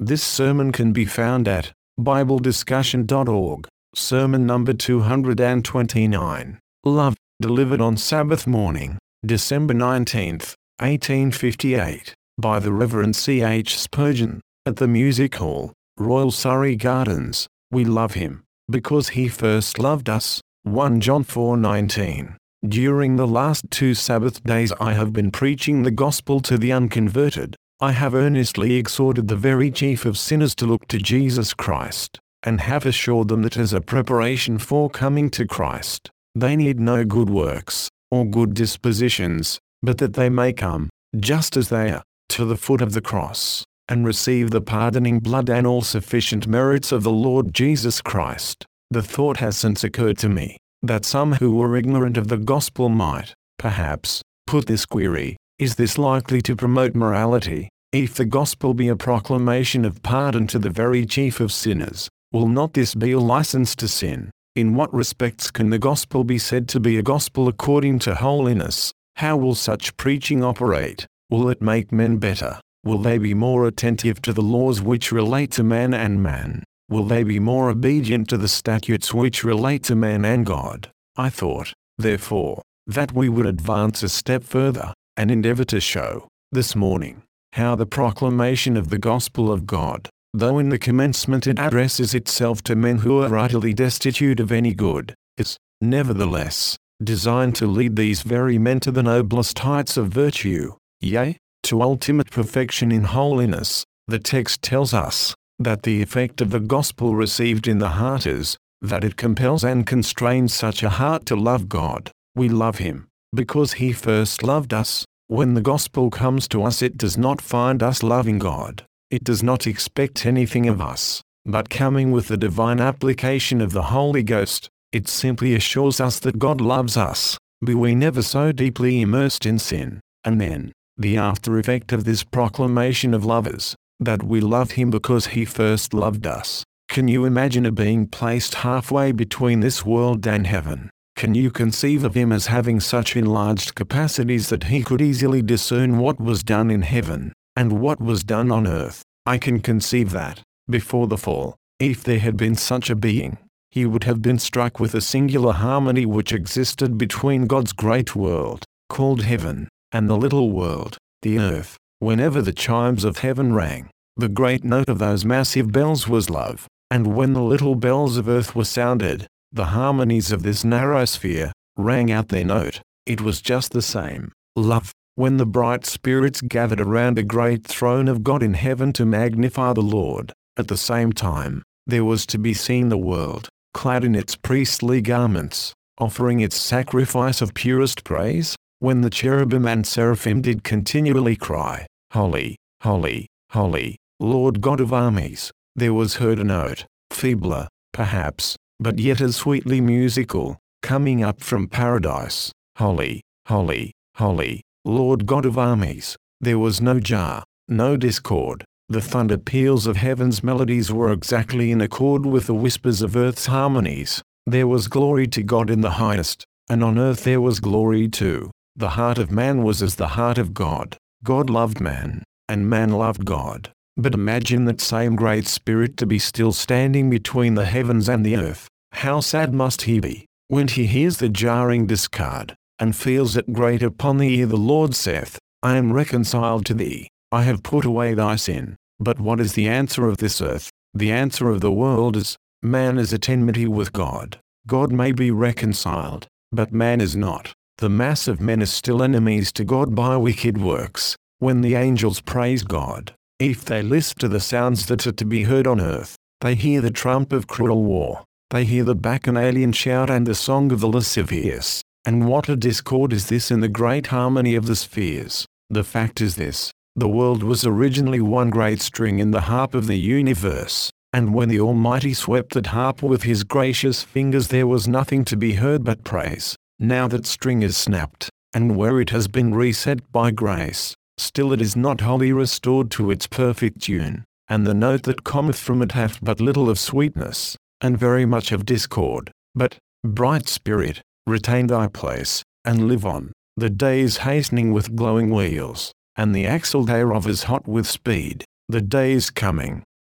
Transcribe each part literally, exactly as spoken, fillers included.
This sermon can be found at bible discussion dot org, sermon number two hundred twenty-nine, Love, delivered on Sabbath morning, December nineteenth, eighteen fifty-eight, by the Reverend C H Spurgeon, at the Music Hall, Royal Surrey Gardens. We love him, because he first loved us. First John four nineteen. During the last two Sabbath days I have been preaching the gospel to the unconverted. I have earnestly exhorted the very chief of sinners to look to Jesus Christ, and have assured them that as a preparation for coming to Christ, they need no good works, or good dispositions, but that they may come, just as they are, to the foot of the cross, and receive the pardoning blood and all sufficient merits of the Lord Jesus Christ. The thought has since occurred to me, that some who were ignorant of the gospel might, perhaps, put this query: is this likely to promote morality? If the gospel be a proclamation of pardon to the very chief of sinners, will not this be a license to sin? In what respects can the gospel be said to be a gospel according to holiness? How will such preaching operate? Will it make men better? Will they be more attentive to the laws which relate to man and man? Will they be more obedient to the statutes which relate to man and God? I thought, therefore, that we would advance a step further, and endeavor to show, this morning, how the proclamation of the gospel of God, though in the commencement it addresses itself to men who are utterly destitute of any good, is, nevertheless, designed to lead these very men to the noblest heights of virtue, yea, to ultimate perfection in holiness. The text tells us that the effect of the gospel received in the heart is, that it compels and constrains such a heart to love God. We love him, because he first loved us. When the gospel comes to us, it does not find us loving God. It does not expect anything of us, but coming with the divine application of the Holy Ghost, it simply assures us that God loves us, be we never so deeply immersed in sin. And then, the after effect of this proclamation of love is, that we love him because he first loved us. Can you imagine a being placed halfway between this world and heaven? Can you conceive of him as having such enlarged capacities that he could easily discern what was done in heaven, and what was done on earth? I can conceive that, before the fall, if there had been such a being, he would have been struck with a singular harmony which existed between God's great world, called heaven, and the little world, the earth. Whenever the chimes of heaven rang, the great note of those massive bells was love, and when the little bells of earth were sounded, the harmonies of this narrow sphere rang out their note. It was just the same, love, when the bright spirits gathered around the great throne of God in heaven to magnify the Lord. At the same time, there was to be seen the world, clad in its priestly garments, offering its sacrifice of purest praise, when the cherubim and seraphim did continually cry, Holy, holy, holy, Lord God of armies. There was heard a note, feebler, perhaps, but yet as sweetly musical, coming up from paradise, Holy, holy, holy, Lord God of armies. There was no jar, no discord. The thunder peals of heaven's melodies were exactly in accord with the whispers of earth's harmonies. There was glory to God in the highest, and on earth there was glory too. The heart of man was as the heart of God. God loved man, and man loved God. But imagine that same great spirit to be still standing between the heavens and the earth. How sad must he be, when he hears the jarring discord, and feels it grate upon the ear. The Lord saith, I am reconciled to thee, I have put away thy sin. But what is the answer of this earth? The answer of the world is, man is at enmity with God. God may be reconciled, but man is not. The mass of men is still enemies to God by wicked works. When the angels praise God, if they listen to the sounds that are to be heard on earth, they hear the trump of cruel war, they hear the bacchanalian shout and the song of the lascivious. And what a discord is this in the great harmony of the spheres! The fact is this: the world was originally one great string in the harp of the universe, and when the Almighty swept that harp with his gracious fingers, there was nothing to be heard but praise. Now that string is snapped, and where it has been reset by grace, still it is not wholly restored to its perfect tune, and the note that cometh from it hath but little of sweetness, and very much of discord. But, bright spirit, retain thy place, and live on. The day is hastening with glowing wheels, and the axle thereof is hot with speed. The day is coming,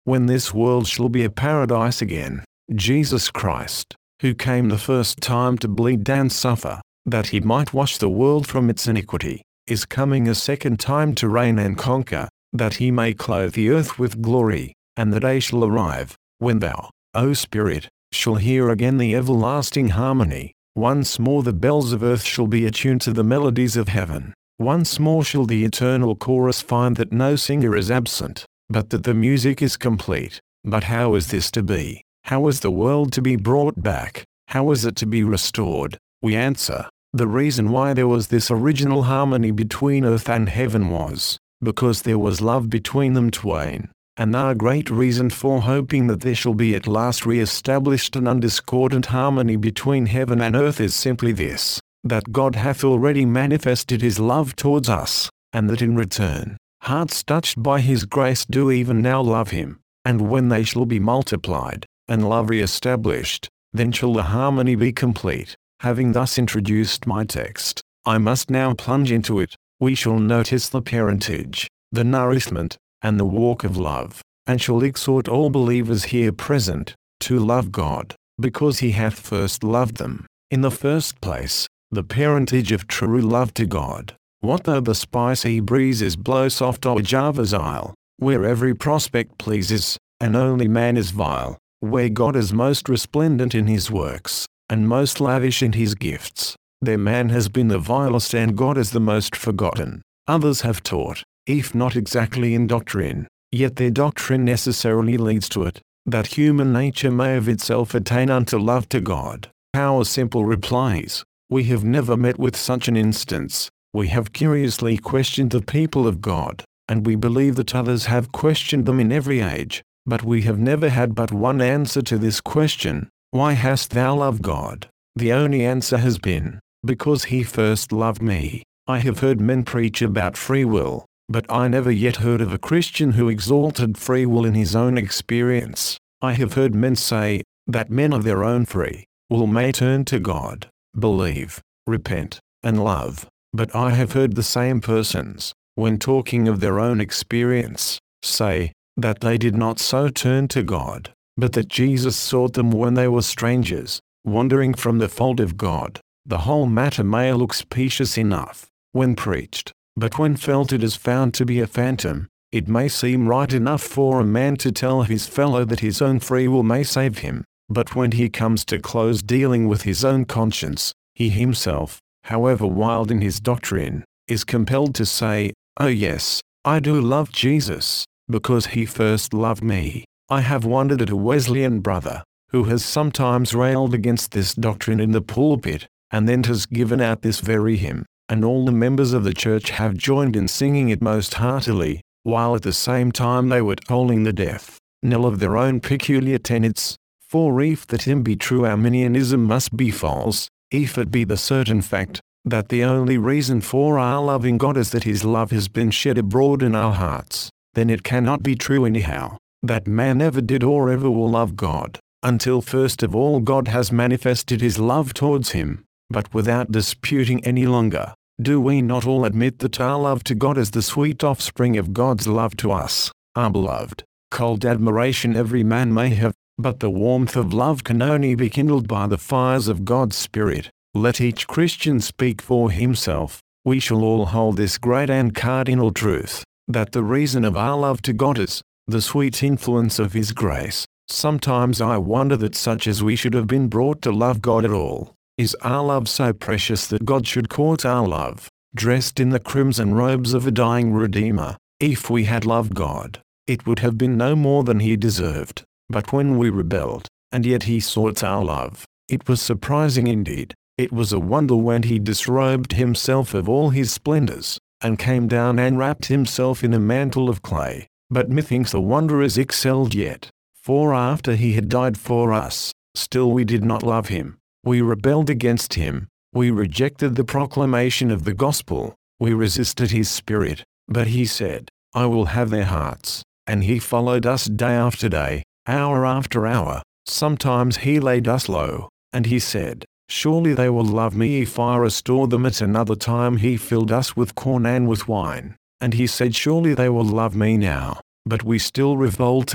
when this world shall be a paradise again. Jesus Christ, who came the first time to bleed and suffer, that he might wash the world from its iniquity, is coming a second time to reign and conquer, that he may clothe the earth with glory, and the day shall arrive, when thou, O Spirit, shall hear again the everlasting harmony. Once more the bells of earth shall be attuned to the melodies of heaven. Once more shall the eternal chorus find that no singer is absent, but that the music is complete. But how is this to be? How is the world to be brought back? How is it to be restored? We answer, the reason why there was this original harmony between earth and heaven was, because there was love between them twain. And our great reason for hoping that there shall be at last re-established an undiscordant harmony between heaven and earth is simply this, that God hath already manifested his love towards us, and that in return, hearts touched by his grace do even now love him, and when they shall be multiplied, and love re-established, then shall the harmony be complete. Having thus introduced my text, I must now plunge into it. We shall notice the parentage, the nourishment, and the walk of love, and shall exhort all believers here present, to love God, because he hath first loved them. In the first place, the parentage of true love to God. What though the spicy breezes blow soft o'er Java's isle, where every prospect pleases, and only man is vile, where God is most resplendent in his works, and most lavish in his gifts, there man has been the vilest and God is the most forgotten. Others have taught, if not exactly in doctrine, yet their doctrine necessarily leads to it, that human nature may of itself attain unto love to God. Our simple reply is, we have never met with such an instance. We have curiously questioned the people of God, and we believe that others have questioned them in every age, but we have never had but one answer to this question, why hast thou loved God? The only answer has been, because he first loved me. I have heard men preach about free will, but I never yet heard of a Christian who exalted free will in his own experience. I have heard men say, that men of their own free will may turn to God, believe, repent, and love. But I have heard the same persons, when talking of their own experience, say, that they did not so turn to God, but that Jesus sought them when they were strangers, wandering from the fold of God. The whole matter may look specious enough, when preached, but when felt it is found to be a phantom. It may seem right enough for a man to tell his fellow that his own free will may save him, but when he comes to close dealing with his own conscience, he himself, however wild in his doctrine, is compelled to say, oh yes, I do love Jesus, because he first loved me. I have wondered at a Wesleyan brother, who has sometimes railed against this doctrine in the pulpit, and then has given out this very hymn, and all the members of the church have joined in singing it most heartily, while at the same time they were tolling the death knell of their own peculiar tenets. For if that hymn be true, Arminianism must be false. If it be the certain fact, that the only reason for our loving God is that his love has been shed abroad in our hearts, then it cannot be true anyhow, that man ever did or ever will love God, until first of all God has manifested his love towards him. But without disputing any longer, do we not all admit that our love to God is the sweet offspring of God's love to us, our beloved? Cold admiration every man may have, but the warmth of love can only be kindled by the fires of God's Spirit. Let each Christian speak for himself. We shall all hold this great and cardinal truth, that the reason of our love to God is the sweet influence of his grace. Sometimes I wonder that such as we should have been brought to love God at all. Is our love so precious that God should court our love, dressed in the crimson robes of a dying Redeemer? If we had loved God, it would have been no more than he deserved. But when we rebelled, and yet he sought our love, it was surprising indeed. It was a wonder when he disrobed himself of all his splendors, and came down and wrapped himself in a mantle of clay. But methinks the wonder is excelled yet, for after he had died for us, still we did not love him. We rebelled against him, we rejected the proclamation of the gospel, we resisted his Spirit, but he said, I will have their hearts, and he followed us day after day, hour after hour. Sometimes he laid us low, and he said, surely they will love me if I restore them. At another time he filled us with corn and with wine, and he said, surely they will love me now, but we still revolted.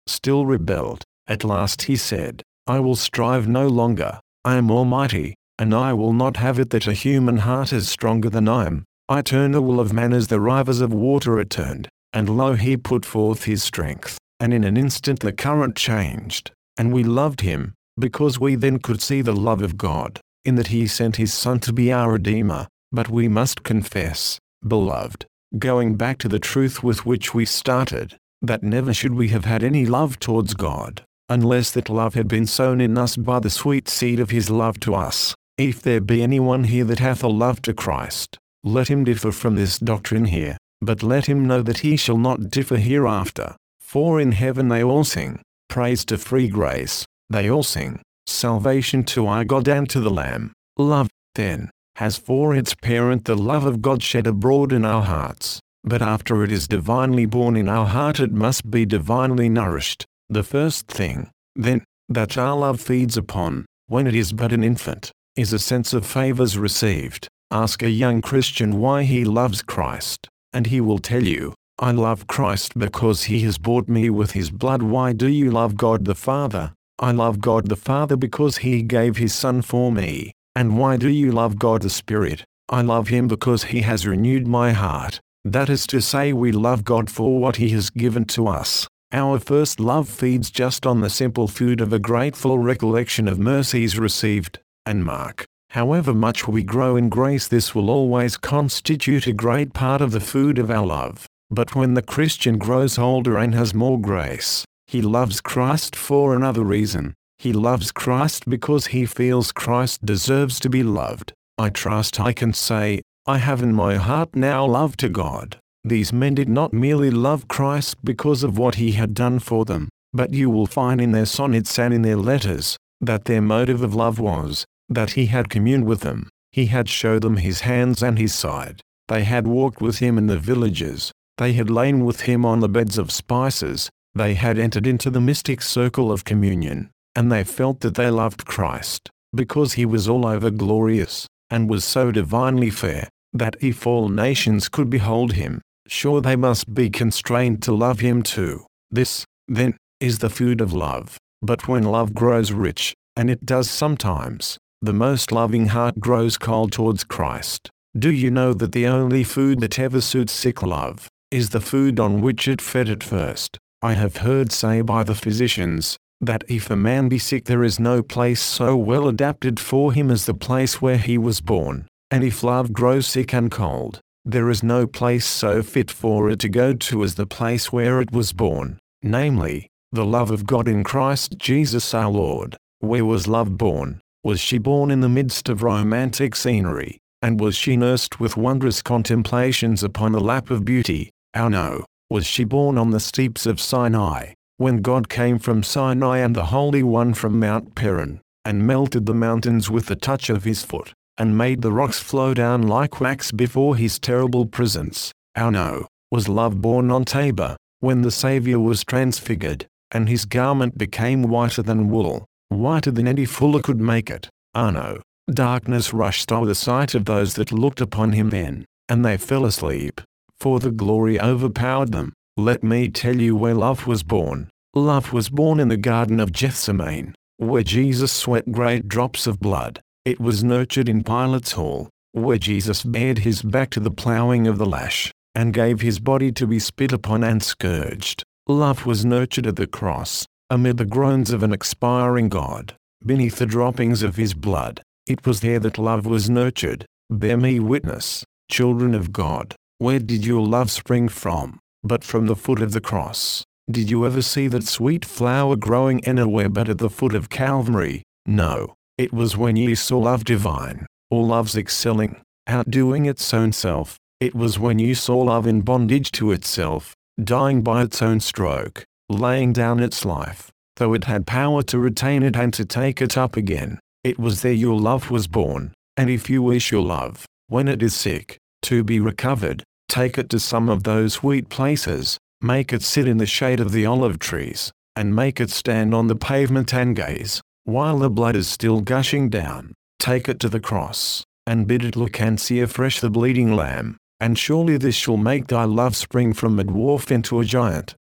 still rebelled. At last he said, I will strive no longer, I am almighty, and I will not have it that a human heart is stronger than I am. I turned the will of man as the rivers of water are turned, and lo, he put forth his strength, and in an instant the current changed, and we loved him, because we then could see the love of God, in that he sent his Son to be our Redeemer. But we must confess, beloved, going back to the truth with which we started, that never should we have had any love towards God, unless that love had been sown in us by the sweet seed of his love to us. If there be anyone here that hath a love to Christ, let him differ from this doctrine here, but let him know that he shall not differ hereafter. For in heaven they all sing, praise to free grace, they all sing, salvation to our God and to the Lamb. Love, then, has for its parent the love of God shed abroad in our hearts, but after it is divinely born in our heart it must be divinely nourished. The first thing, then, that our love feeds upon, when it is but an infant, is a sense of favors received. Ask a young Christian why he loves Christ, and he will tell you, I love Christ because he has bought me with his blood. Why do you love God the Father? I love God the Father because he gave his Son for me. And why do you love God the Spirit? I love him because he has renewed my heart. That is to say, we love God for what he has given to us. Our first love feeds just on the simple food of a grateful recollection of mercies received. And mark, however much we grow in grace, this will always constitute a great part of the food of our love. But when the Christian grows older and has more grace, he loves Christ for another reason. He loves Christ because he feels Christ deserves to be loved. I trust I can say, I have in my heart now love to God. These men did not merely love Christ because of what he had done for them, but you will find in their sonnets and in their letters, that their motive of love was, that he had communed with them, he had showed them his hands and his side, they had walked with him in the villages, they had lain with him on the beds of spices, they had entered into the mystic circle of communion, and they felt that they loved Christ, because he was all over glorious, and was so divinely fair, that if all nations could behold him, sure they must be constrained to love him too. This, then, is the food of love. But when love grows rich, and it does sometimes, the most loving heart grows cold towards Christ. Do you know that the only food that ever suits sick love, is the food on which it fed at first? I have heard say by the physicians, that if a man be sick there is no place so well adapted for him as the place where he was born, and if love grows sick and cold, there is no place so fit for it to go to as the place where it was born, namely, the love of God in Christ Jesus our Lord. Where was love born? Was she born in the midst of romantic scenery, and was she nursed with wondrous contemplations upon the lap of beauty? Oh no. Was she born on the steeps of Sinai, when God came from Sinai and the Holy One from Mount Paran, and melted the mountains with the touch of his foot, and made the rocks flow down like wax before his terrible presence? Oh no. Was love born on Tabor, when the Saviour was transfigured, and his garment became whiter than wool, whiter than any fuller could make it? Oh no. Darkness rushed o'er the sight of those that looked upon him then, and they fell asleep, for the glory overpowered them. Let me tell you where love was born. Love was born in the Garden of Gethsemane, where Jesus sweat great drops of blood. It was nurtured in Pilate's hall, where Jesus bared his back to the ploughing of the lash, and gave his body to be spit upon and scourged. Love was nurtured at the cross, amid the groans of an expiring God, beneath the droppings of his blood. It was there that love was nurtured. Bear me witness, children of God. Where did your love spring from, but from the foot of the cross? Did you ever see that sweet flower growing anywhere but at the foot of Calvary? No. It was when ye saw love divine, or love's excelling, outdoing its own self. It was when you saw love in bondage to itself, dying by its own stroke, laying down its life, though it had power to retain it and to take it up again. It was there your love was born. And if you wish your love, when it is sick, to be recovered, take it to some of those sweet places, make it sit in the shade of the olive trees, and make it stand on the pavement and gaze, while the blood is still gushing down. Take it to the cross, and bid it look and see afresh the bleeding lamb, and surely this shall make thy love spring from a dwarf into a giant.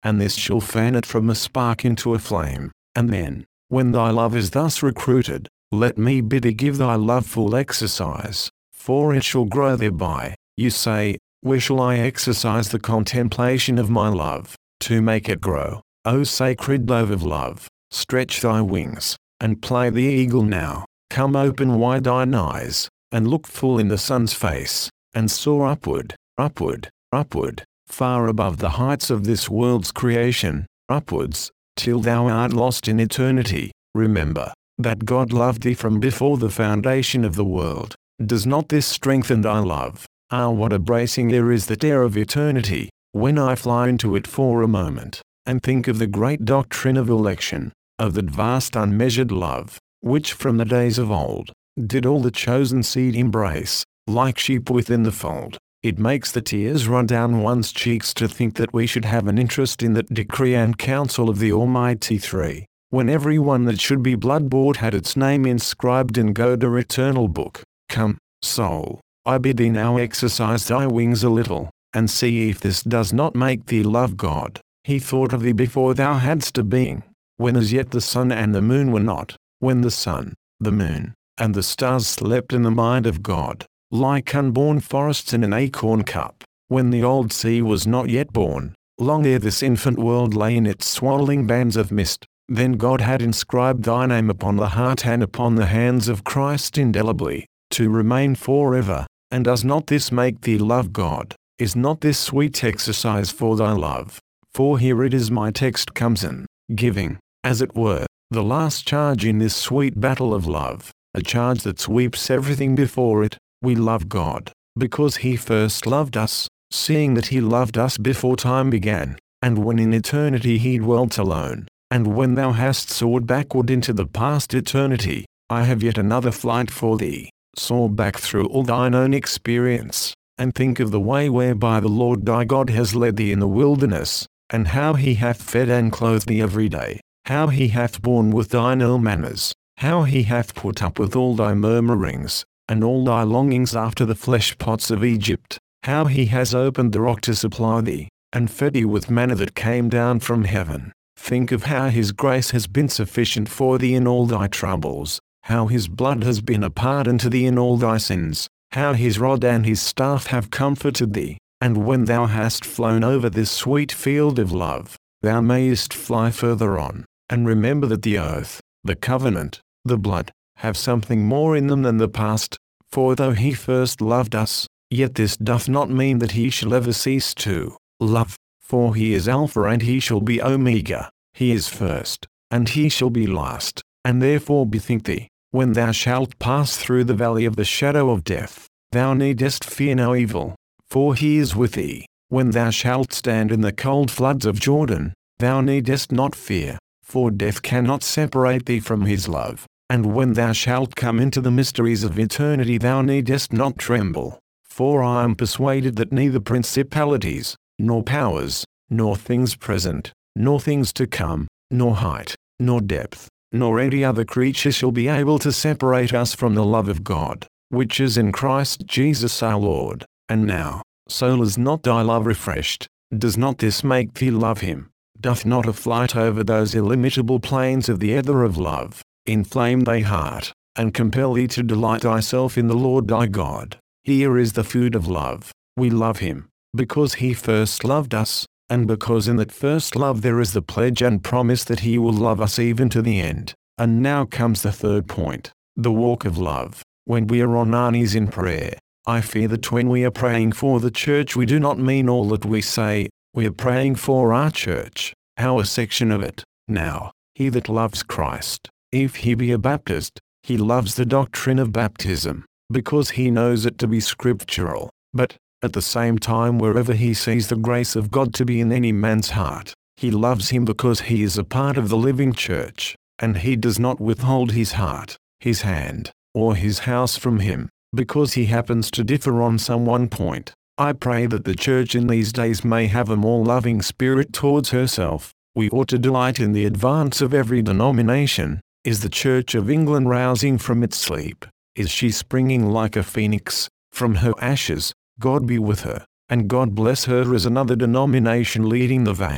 and this shall fan it from a spark into a flame. And then, when thy love is thus recruited, let me bid thee give thy love full exercise, for it shall grow thereby. You say, where shall I exercise the contemplation of my love, to make it grow? O sacred dove of love, stretch thy wings, and play the eagle now. Come, open wide thine eyes, and look full in the sun's face, and soar upward, upward, upward, far above the heights of this world's creation, upwards, till thou art lost in eternity. Remember that God loved thee from before the foundation of the world. Does not this strengthen thy love? Ah, what a bracing there is that air of eternity, when I fly into it for a moment, and think of the great doctrine of election, of that vast unmeasured love, which from the days of old, did all the chosen seed embrace, like sheep within the fold. It makes the tears run down one's cheeks to think that we should have an interest in that decree and counsel of the Almighty Three, when every one that should be blood-bought had its name inscribed in God's eternal book. Come, soul, I bid thee now exercise thy wings a little, and see if this does not make thee love God. He thought of thee before thou hadst a being, when as yet the sun and the moon were not, when the sun, the moon, and the stars slept in the mind of God, like unborn forests in an acorn cup, when the old sea was not yet born, long ere this infant world lay in its swaddling bands of mist. Then God had inscribed thy name upon the heart and upon the hands of Christ indelibly, to remain forever. And does not this make thee love God? Is not this sweet exercise for thy love? For here it is my text comes in, giving, as it were, the last charge in this sweet battle of love, a charge that sweeps everything before it. We love God, because he first loved us, seeing that he loved us before time began, and when in eternity he dwelt alone. And when thou hast soared backward into the past eternity, I have yet another flight for thee. Soar back through all thine own experience, and think of the way whereby the Lord thy God has led thee in the wilderness, and how he hath fed and clothed thee every day, how he hath borne with thine ill manners, how he hath put up with all thy murmurings, and all thy longings after the flesh pots of Egypt, how he has opened the rock to supply thee, and fed thee with manna that came down from heaven. Think of how his grace has been sufficient for thee in all thy troubles, how his blood has been a pardon to thee in all thy sins, how his rod and his staff have comforted thee. And when thou hast flown over this sweet field of love, thou mayest fly further on, and remember that the oath, the covenant, the blood, have something more in them than the past. For though he first loved us, yet this doth not mean that he shall ever cease to love. For he is Alpha and he shall be Omega, he is first, and he shall be last. And therefore bethink thee, when thou shalt pass through the valley of the shadow of death, thou needest fear no evil, for he is with thee. When thou shalt stand in the cold floods of Jordan, thou needest not fear, for death cannot separate thee from his love. And when thou shalt come into the mysteries of eternity, thou needest not tremble, for I am persuaded that neither principalities, nor powers, nor things present, nor things to come, nor height, nor depth, nor any other creature shall be able to separate us from the love of God, which is in Christ Jesus our Lord. And now, soul, is not thy love refreshed? Does not this make thee love him? Doth not a flight over those illimitable plains of the ether of love inflame thy heart, and compel thee to delight thyself in the Lord thy God? Here is the food of love. We love him, because he first loved us, and because in that first love there is the pledge and promise that he will love us even to the end. And now comes the third point, the walk of love. When we are on our knees in prayer, I fear that when we are praying for the church we do not mean all that we say. We are praying for our church, our section of it. Now, he that loves Christ, if he be a Baptist, he loves the doctrine of baptism, because he knows it to be scriptural. But, at the same time, wherever he sees the grace of God to be in any man's heart, he loves him because he is a part of the living church, and he does not withhold his heart, his hand, or his house from him, because he happens to differ on some one point. I pray that the church in these days may have a more loving spirit towards herself. We ought to delight in the advance of every denomination. Is the Church of England rousing from its sleep? Is she springing like a phoenix from her ashes? God be with her, and God bless her as another denomination leading the van.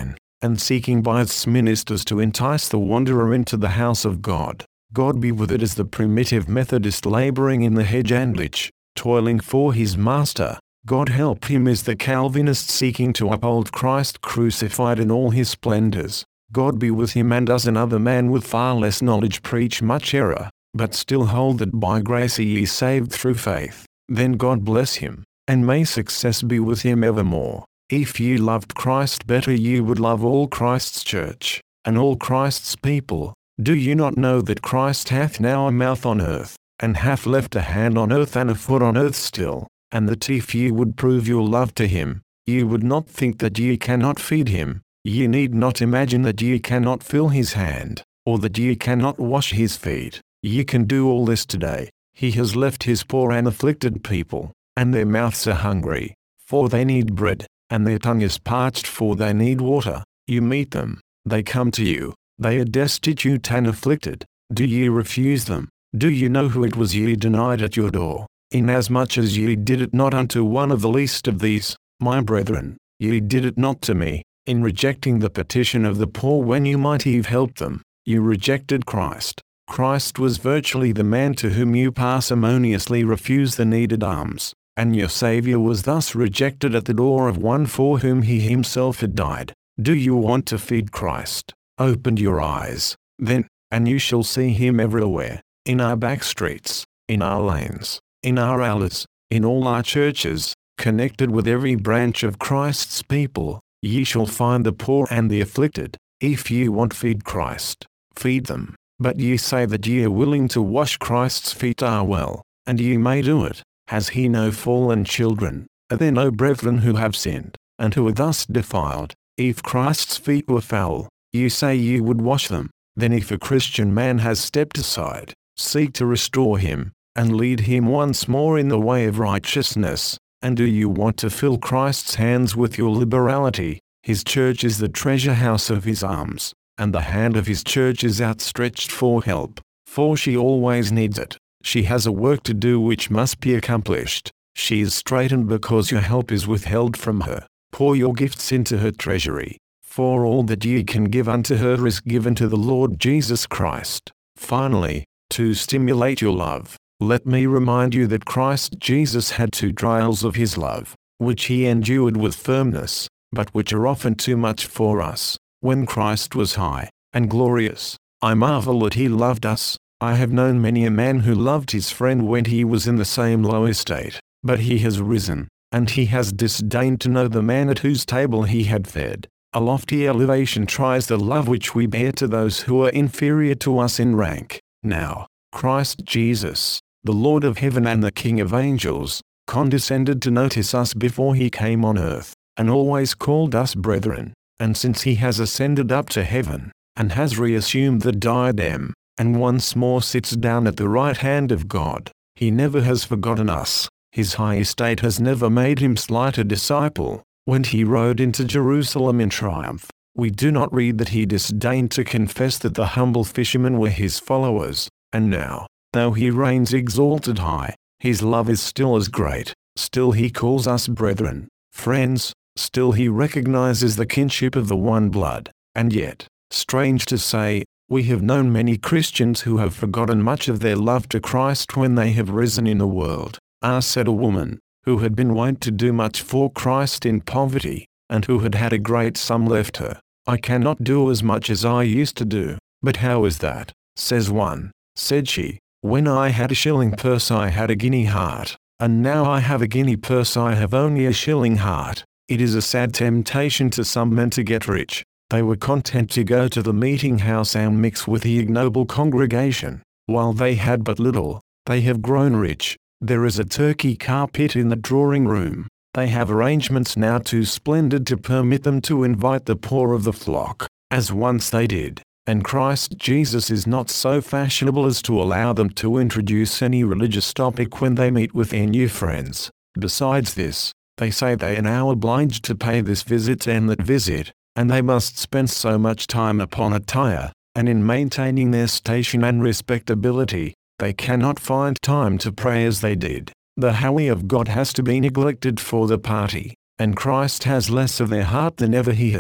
and seeking by its ministers to entice the wanderer into the house of God. God be with it as the primitive Methodist laboring in the hedge and ditch, toiling for his master. God help him as the Calvinist seeking to uphold Christ crucified in all his splendors. God be with him and as another man with far less knowledge preach much error, but still hold that by grace ye ye saved through faith. Then God bless him, and may success be with him evermore. If ye loved Christ better ye would love all Christ's church, and all Christ's people. Do you not know that Christ hath now a mouth on earth, and hath left a hand on earth and a foot on earth still, and that if ye would prove your love to him, ye would not think that ye cannot feed him, ye need not imagine that ye cannot fill his hand, or that ye cannot wash his feet. Ye can do all this today. He has left his poor and afflicted people, and their mouths are hungry, for they need bread, and their tongue is parched for they need water. You meet them, they come to you, they are destitute and afflicted. Do ye refuse them? Do you know who it was ye denied at your door? Inasmuch as ye did it not unto one of the least of these, my brethren, ye did it not to me. In rejecting the petition of the poor when you might have helped them, you rejected Christ. Christ was virtually the man to whom you parsimoniously refused the needed alms, and your Saviour was thus rejected at the door of one for whom he himself had died. Do you want to feed Christ? Open your eyes, then, and you shall see him everywhere, in our back streets, in our lanes, in our alleys, in all our churches, connected with every branch of Christ's people. Ye shall find the poor and the afflicted. If ye want feed Christ, feed them. But ye say that ye are willing to wash Christ's feet. Ah well, and ye may do it. Has he no fallen children? Are there no brethren who have sinned, and who are thus defiled? If Christ's feet were foul, ye say ye would wash them. Then if a Christian man has stepped aside, seek to restore him, and lead him once more in the way of righteousness. And do you want to fill Christ's hands with your liberality? His church is the treasure house of his arms, and the hand of his church is outstretched for help, for she always needs it. She has a work to do which must be accomplished. She is straitened because your help is withheld from her. Pour your gifts into her treasury, for all that ye can give unto her is given to the Lord Jesus Christ. Finally, to stimulate your love, let me remind you that Christ Jesus had two trials of his love, which he endured with firmness, but which are often too much for us. When Christ was high and glorious, I marvel that he loved us. I have known many a man who loved his friend when he was in the same low estate, but he has risen, and he has disdained to know the man at whose table he had fed. A lofty elevation tries the love which we bear to those who are inferior to us in rank. Now, Christ Jesus, the Lord of heaven and the King of angels, condescended to notice us before he came on earth, and always called us brethren. And since he has ascended up to heaven, and has reassumed the diadem, and once more sits down at the right hand of God, he never has forgotten us. His high estate has never made him slight a disciple. When he rode into Jerusalem in triumph, we do not read that he disdained to confess that the humble fishermen were his followers. And now, though he reigns exalted high, his love is still as great. Still he calls us brethren, friends. Still he recognizes the kinship of the one blood. And yet, strange to say, we have known many Christians who have forgotten much of their love to Christ when they have risen in the world. Ah, said a woman, who had been wont to do much for Christ in poverty, and who had had a great sum left her, I cannot do as much as I used to do. But how is that? Says one. Said she, when I had a shilling purse I had a guinea heart, and now I have a guinea purse I have only a shilling heart. It is a sad temptation to some men to get rich. They were content to go to the meeting house and mix with the ignoble congregation. While they had but little, they have grown rich. There is a Turkey carpet in the drawing room. They have arrangements now too splendid to permit them to invite the poor of the flock, as once they did. And Christ Jesus is not so fashionable as to allow them to introduce any religious topic when they meet with their new friends. Besides this, they say they are now obliged to pay this visit and that visit, and they must spend so much time upon attire, and in maintaining their station and respectability, they cannot find time to pray as they did. The Holy of God has to be neglected for the party, and Christ has less of their heart than ever he had.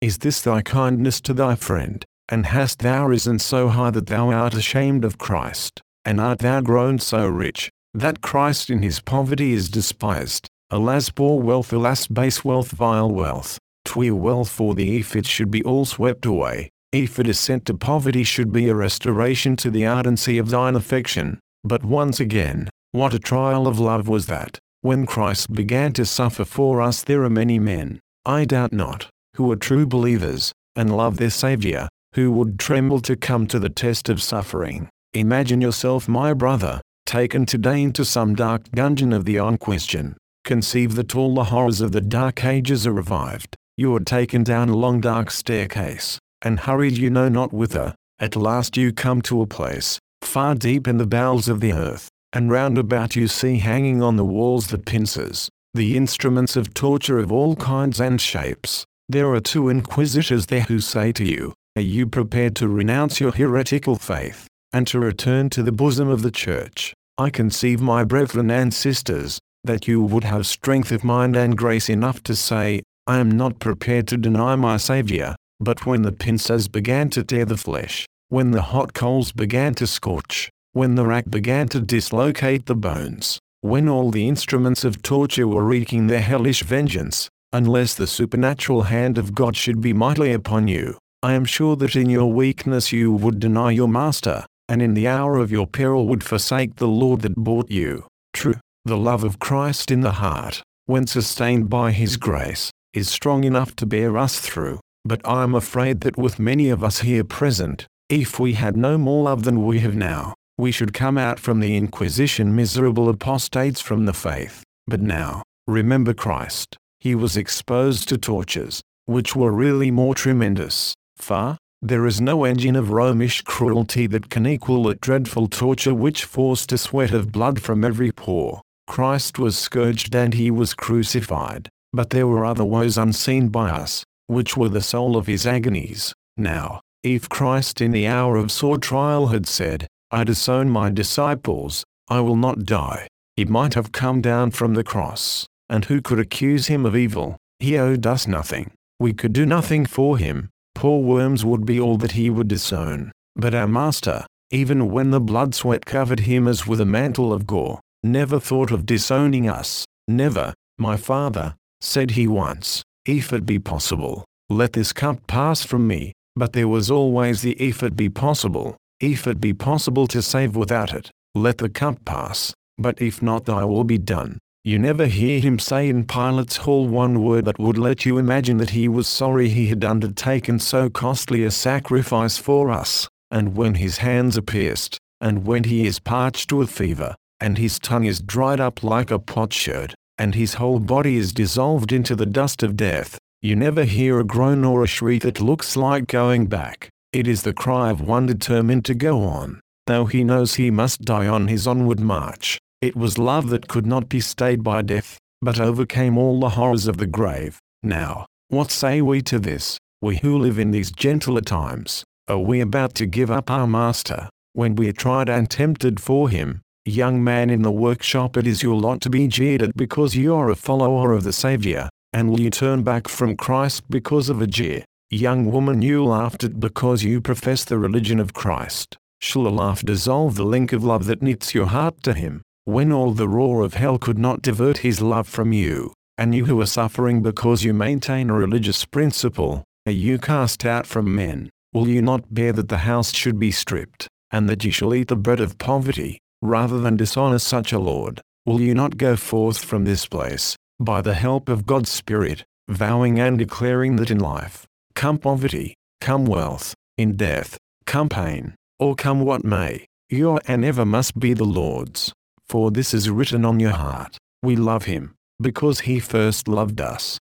Is this thy kindness to thy friend? And hast thou risen so high that thou art ashamed of Christ? And art thou grown so rich, that Christ in his poverty is despised? Alas, poor wealth, alas, base wealth, vile wealth. Twere well for thee if it should be all swept away. If a descent to poverty should be a restoration to the ardency of thine affection. But once again, what a trial of love was that! When Christ began to suffer for us, there are many men, I doubt not, who are true believers, and love their Saviour, who would tremble to come to the test of suffering. Imagine yourself, my brother, taken today into some dark dungeon of the Inquisition. Conceive that all the horrors of the Dark Ages are revived. You are taken down a long dark staircase, and hurried you know not whither. At last you come to a place, far deep in the bowels of the earth, and round about you see hanging on the walls the pincers, the instruments of torture of all kinds and shapes. There are two inquisitors there who say to you, are you prepared to renounce your heretical faith, and to return to the bosom of the Church? I conceive, my brethren and sisters, that you would have strength of mind and grace enough to say, I am not prepared to deny my Saviour. But when the pincers began to tear the flesh, when the hot coals began to scorch, when the rack began to dislocate the bones, when all the instruments of torture were wreaking their hellish vengeance, unless the supernatural hand of God should be mightily upon you, I am sure that in your weakness you would deny your Master, and in the hour of your peril would forsake the Lord that bought you. True, the love of Christ in the heart, when sustained by his grace, is strong enough to bear us through. But I am afraid that with many of us here present, if we had no more love than we have now, we should come out from the Inquisition miserable apostates from the faith. But now, remember Christ. He was exposed to tortures, which were really more tremendous. Far, there is no engine of Romish cruelty that can equal that dreadful torture which forced a sweat of blood from every pore. Christ was scourged and he was crucified, but there were other woes unseen by us, which were the soul of his agonies. Now, if Christ in the hour of sore trial had said, I disown my disciples, I will not die, he might have come down from the cross, and who could accuse him of evil? He owed us nothing. We could do nothing for him. Poor worms would be all that he would disown. But our Master, even when the blood sweat covered him as with a mantle of gore, never thought of disowning us. Never. My Father, said he once, if it be possible, let this cup pass from me. But there was always the if it be possible, if it be possible to save without it, let the cup pass, but if not, thy will be done. You never hear him say in Pilate's hall one word that would let you imagine that he was sorry he had undertaken so costly a sacrifice for us. And when his hands are pierced, and when he is parched with fever, and his tongue is dried up like a potsherd, and his whole body is dissolved into the dust of death, you never hear a groan or a shriek that looks like going back. It is the cry of one determined to go on, though he knows he must die on his onward march. It was love that could not be stayed by death, but overcame all the horrors of the grave. Now, what say we to this, we who live in these gentler times? Are we about to give up our Master, when we are tried and tempted for him? Young man in the workshop, it is your lot to be jeered at because you are a follower of the Saviour, and will you turn back from Christ because of a jeer? Young woman, you laughed at because you profess the religion of Christ. Shall a laugh dissolve the link of love that knits your heart to him, when all the roar of hell could not divert his love from you? And you who are suffering because you maintain a religious principle, are you cast out from men? Will you not bear that the house should be stripped, and that you shall eat the bread of poverty, rather than dishonor such a Lord? Will you not go forth from this place, by the help of God's Spirit, vowing and declaring that in life, come poverty, come wealth, in death, come pain, or come what may, you are and ever must be the Lord's? For this is written on your heart. We love him, because he first loved us.